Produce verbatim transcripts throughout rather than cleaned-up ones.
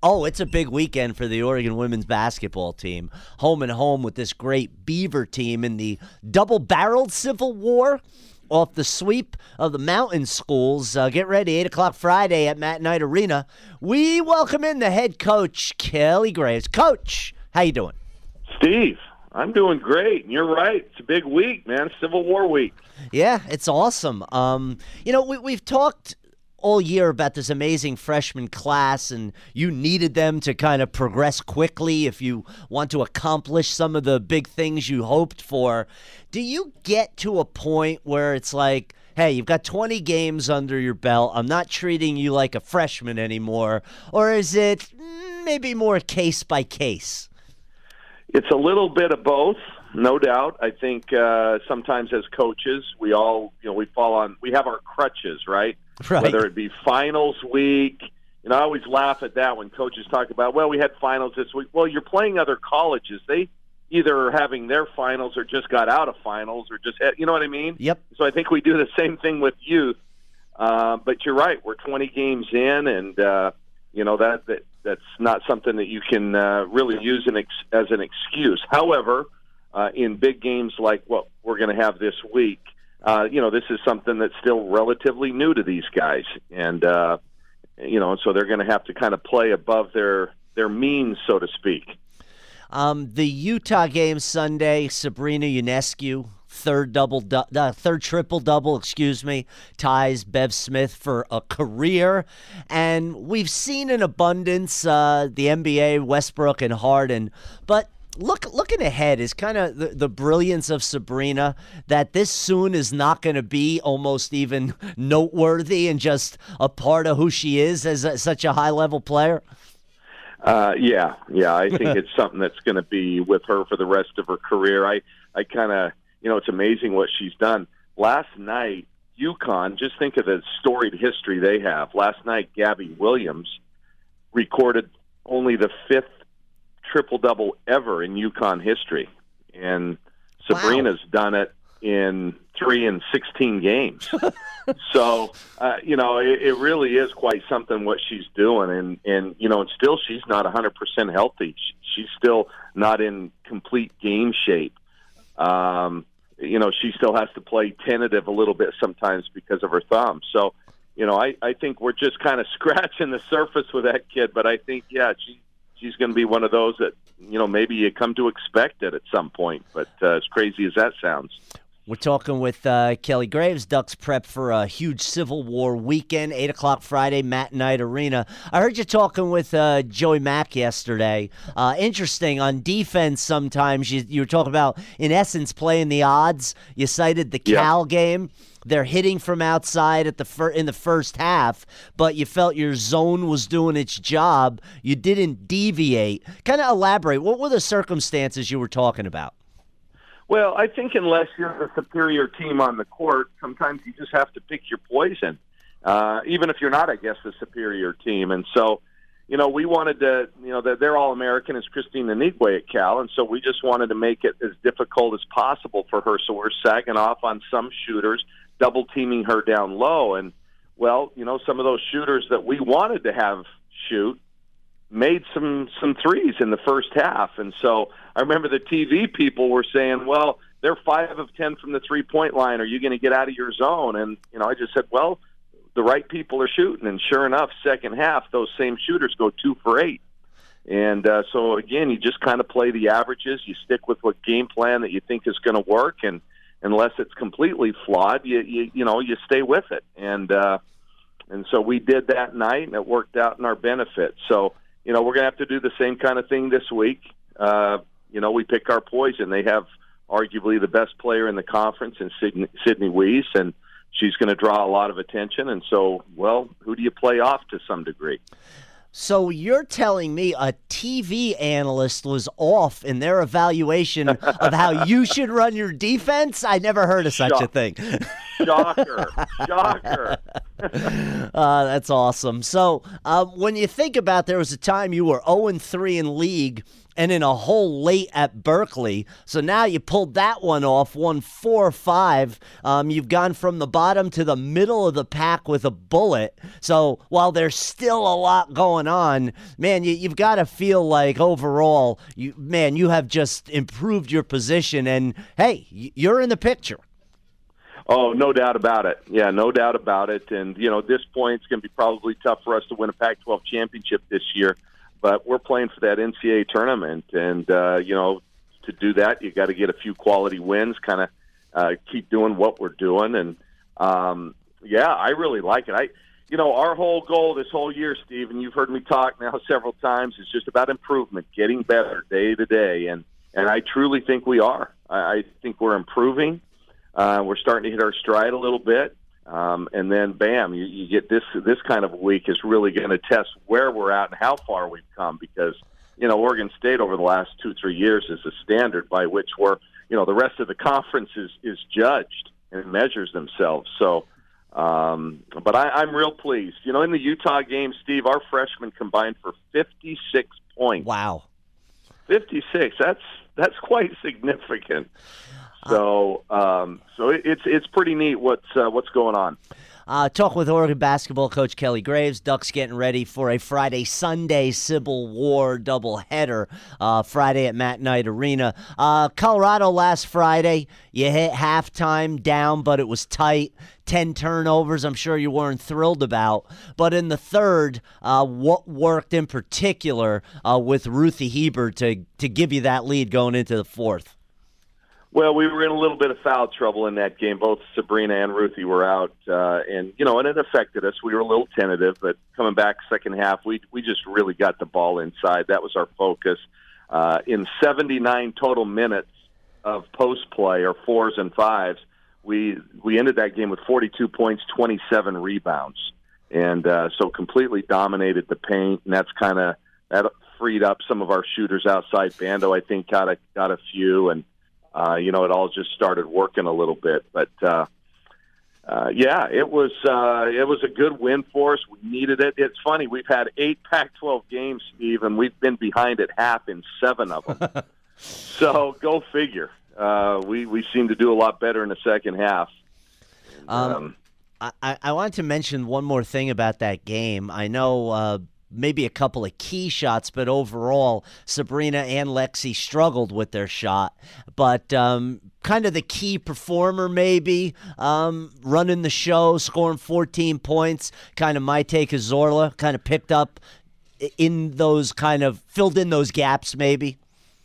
Oh, it's a big weekend for the Oregon women's basketball team. Home and home with this great Beaver team in the double-barreled Civil War off the sweep of the mountain schools. Uh, get ready, eight o'clock Friday at Matt Knight Arena. We welcome in the head coach, Kelly Graves. Coach, how you doing? Steve, I'm doing great. You're right. It's a big week, man. Civil War week. Yeah, it's awesome. Um, you know, we, we've talked all year about this amazing freshman class, and you needed them to kind of progress quickly if you want to accomplish some of the big things you hoped for. Do you get to a point where it's like, hey, you've got twenty games under your belt, I'm not treating you like a freshman anymore, or is it maybe more case by case? It's a little bit of both, no doubt. I think uh, sometimes as coaches, we all, you know, we fall on, we have our crutches, right? Right. Whether it be finals week. You know, I always laugh at that when coaches talk about, well, we had finals this week. Well, you're playing other colleges. They either are having their finals or just got out of finals or just, you know what I mean? Yep. So I think we do the same thing with youth. Uh, but you're right. We're twenty games in, and, uh, you know, that, that that's not something that you can uh, really use an ex- as an excuse. However, uh, in big games like what we're going to have this week, Uh, you know, this is something that's still relatively new to these guys. And, uh, you know, so they're going to have to kind of play above their, their means, so to speak. Um, the Utah game Sunday, Sabrina Ionescu, third double, du- uh, third triple double, excuse me, ties Bev Smith for a career. And we've seen in abundance uh, the N B A, Westbrook and Harden, but Look, looking ahead is kind of the, the brilliance of Sabrina, that this soon is not going to be almost even noteworthy and just a part of who she is as a, such a high-level player. Uh, yeah, yeah, I think it's something that's going to be with her for the rest of her career. I, I kind of, you know, it's amazing what she's done. Last night, UConn, just think of the storied history they have. Last night, Gabby Williams recorded only the fifth triple-double ever in UConn history, and Sabrina's wow. done it in three and sixteen games. so, uh, you know, it, it really is quite something what she's doing, and, and you know, and still she's not one hundred percent healthy. She, she's still not in complete game shape. Um, you know, she still has to play tentative a little bit sometimes because of her thumb. So, you know, I, I think we're just kind of scratching the surface with that kid, but I think, yeah, she She's going to be one of those that, you know, maybe you come to expect it at some point. But uh, as crazy as that sounds. We're talking with uh, Kelly Graves. Ducks prep for a huge Civil War weekend, eight o'clock Friday, Matt Knight Arena. I heard you talking with uh, Joey Mack yesterday. Uh, interesting, on defense sometimes you, you were talking about, in essence, playing the odds. You cited the Cal yeah. game. They're hitting from outside at the fir- in the first half, but you felt your zone was doing its job. You didn't deviate. Kind of elaborate. What were the circumstances you were talking about? Well, I think unless you're the superior team on the court, sometimes you just have to pick your poison, uh, even if you're not, I guess, the superior team. And so, you know, we wanted to, you know, they're All-American as Christine Anigwe at Cal, and so we just wanted to make it as difficult as possible for her. So we're sagging off on some shooters, double-teaming her down low. And, well, you know, some of those shooters that we wanted to have shoot made some some threes in the first half. And so I remember the T V people were saying, well, they're five of ten from the three-point line. Are you going to get out of your zone? And, you know, I just said, well, the right people are shooting. And sure enough, second half, those same shooters go two for eight. And uh, so, again, you just kind of play the averages. You stick with what game plan that you think is going to work. And unless it's completely flawed, you, you, you know, you stay with it. And, uh, and so we did that night, and it worked out in our benefit. So, you know, we're going to have to do the same kind of thing this week. Uh, you know, we pick our poison. They have arguably the best player in the conference in Sydney, Sydney Weiss, and she's going to draw a lot of attention. And so, well, who do you play off to some degree? So you're telling me a T V analyst was off in their evaluation of how you should run your defense? I never heard of such Shock. a thing. Shocker. Shocker. uh, that's awesome. So uh, when you think about, there was a time you were oh and three in league and in a hole late at Berkeley. So now you pulled that one off, won four or five. Um, you've gone from the bottom to the middle of the pack with a bullet. So while there's still a lot going on, man, you, you've got to feel like overall, you man, you have just improved your position. And, hey, you're in the picture. Oh, no doubt about it. Yeah, no doubt about it. And, you know, at this point, it's going to be probably tough for us to win a Pac twelve championship this year. But we're playing for that N C double A tournament. And, uh, you know, to do that, you got to get a few quality wins, kind of uh, keep doing what we're doing. And, um, yeah, I really like it. I, You know, our whole goal this whole year, Steve, and you've heard me talk now several times, is just about improvement, getting better day to day. And, and I truly think we are. I, I think we're improving. Uh, we're starting to hit our stride a little bit, um, and then bam, you, you get this this kind of week is really going to test where we're at and how far we've come. Because you know, Oregon State over the last two three years is a standard by which we're you know the rest of the conference is is judged and measures themselves. So, um, but I, I'm real pleased. You know, in the Utah game, Steve, our freshmen combined for fifty-six points. Wow, fifty-six. That's that's quite significant. So, um, so it's it's pretty neat what's uh, what's going on. Uh, talk with Oregon basketball coach Kelly Graves. Ducks getting ready for a Friday-Sunday Civil War doubleheader. Uh, Friday at Matt Knight Arena. Uh, Colorado last Friday, you hit halftime down, but it was tight. Ten turnovers. I'm sure you weren't thrilled about. But in the third, uh, what worked in particular uh, with Ruthie Hebert to to give you that lead going into the fourth? Well, we were in a little bit of foul trouble in that game. Both Sabrina and Ruthie were out, uh, and you know, and it affected us. We were a little tentative, but coming back second half, we we just really got the ball inside. That was our focus. Uh, in seventy-nine total minutes of post play, or fours and fives, we we ended that game with forty-two points, twenty-seven rebounds, and uh, so completely dominated the paint. And that's kind of that freed up some of our shooters outside. Bando, I think, got a got a few, and. Uh, you know, it all just started working a little bit, but uh, uh, yeah, it was uh, it was a good win for us. We needed it. It's funny, we've had eight Pac twelve games, Steve, and we've been behind at half in seven of them. So go figure. Uh, we we seem to do a lot better in the second half. Um, um, I I wanted to mention one more thing about that game. I know. Uh, maybe a couple of key shots, but overall, Sabrina and Lexi struggled with their shot. But um, kind of the key performer, maybe, um, running the show, scoring fourteen points, kind of my take is Zorla, kind of picked up in those kind of, filled in those gaps, maybe.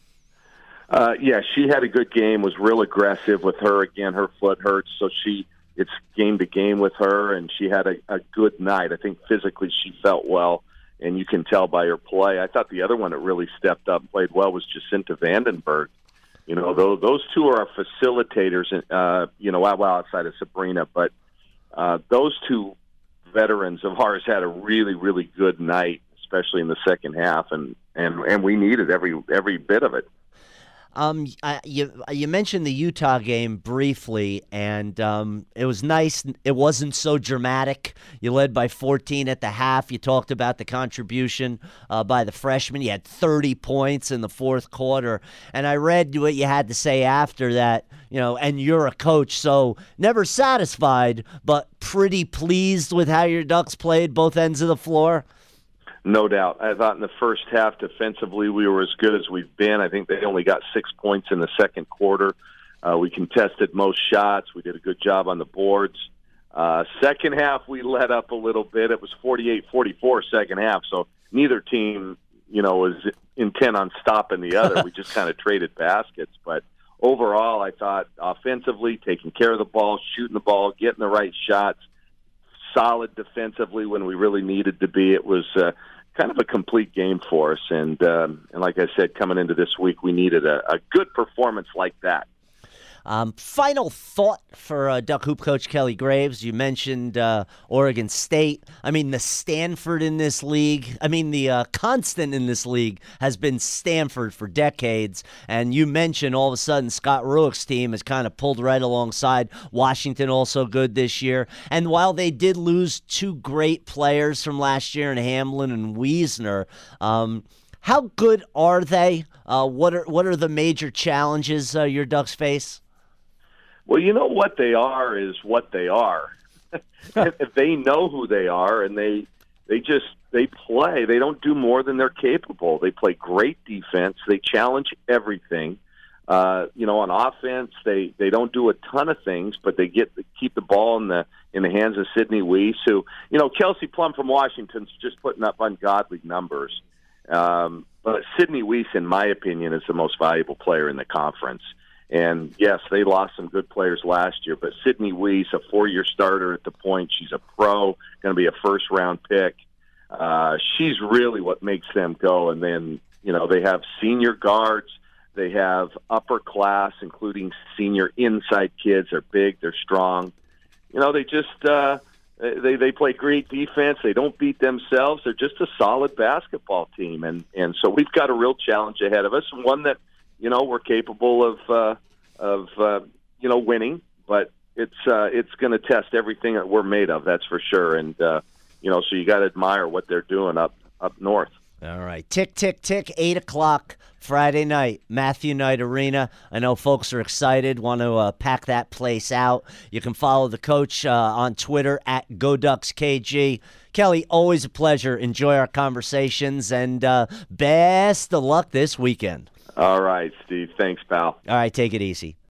Uh, yeah, she had a good game, was real aggressive with her. Again, her foot hurts, so she it's game to game with her, and she had a, a good night. I think physically she felt well. And you can tell by her play. I thought the other one that really stepped up and played well was Jacinta Vandenberg. You know, those, those two are our facilitators, uh, you know, well outside of Sabrina. But uh, those two veterans of ours had a really, really good night, especially in the second half, and, and, and we needed every every bit of it. Um, I, you you mentioned the Utah game briefly, and um, it was nice. It wasn't so dramatic. You led by fourteen at the half. You talked about the contribution uh, by the freshmen. You had thirty points in the fourth quarter, and I read what you had to say after that. You know, and you're a coach, so never satisfied, but pretty pleased with how your Ducks played both ends of the floor. No doubt. I thought in the first half defensively we were as good as we've been. I think they only got six points in the second quarter. Uh, we contested most shots. We did a good job on the boards. Uh, second half we let up a little bit. It was forty-eight forty-four second half, so neither team, you know, was intent on stopping the other. We just kind of traded baskets. But overall, I thought offensively, taking care of the ball, shooting the ball, getting the right shots, solid defensively when we really needed to be. It was uh, kind of a complete game for us. And, um, and like I said, coming into this week, we needed a, a good performance like that. Um, final thought for uh, Duck Hoop coach Kelly Graves. You mentioned uh, Oregon State. I mean, the Stanford in this league. I mean, the uh, constant in this league has been Stanford for decades. And you mentioned all of a sudden Scott Ruick's team has kind of pulled right alongside. Washington also good this year. And while they did lose two great players from last year in Hamlin and Wiesner, um, how good are they? Uh, what are what are the major challenges uh, your Ducks face? Well, you know what they are is what they are. They know who they are, and they they just they play. They don't do more than they're capable. They play great defense. They challenge everything. Uh, you know, on offense, they, they don't do a ton of things, but they get keep the ball in the in the hands of Sidney Weiss, who, you know, Kelsey Plum from Washington's just putting up ungodly numbers. Um, but Sidney Weiss, in my opinion, is the most valuable player in the conference. And, yes, they lost some good players last year, but Sidney Weiss, a four-year starter at the point, she's a pro, going to be a first-round pick. Uh, she's really what makes them go. And then, you know, they have senior guards. They have upper class, including senior inside kids. They're big. They're strong. You know, they just uh, they they play great defense. They don't beat themselves. They're just a solid basketball team. And, and so we've got a real challenge ahead of us, one that, you know, we're capable of, uh, of uh, you know, winning. But it's uh, it's going to test everything that we're made of, that's for sure. And, uh, you know, so you got to admire what they're doing up, up north. All right. Tick, tick, tick, eight o'clock Friday night, Matthew Knight Arena. I know folks are excited, want to uh, pack that place out. You can follow the coach uh, on Twitter at GoDucksKG. Kelly, always a pleasure. Enjoy our conversations, and uh, best of luck this weekend. All right, Steve. Thanks, pal. All right, take it easy.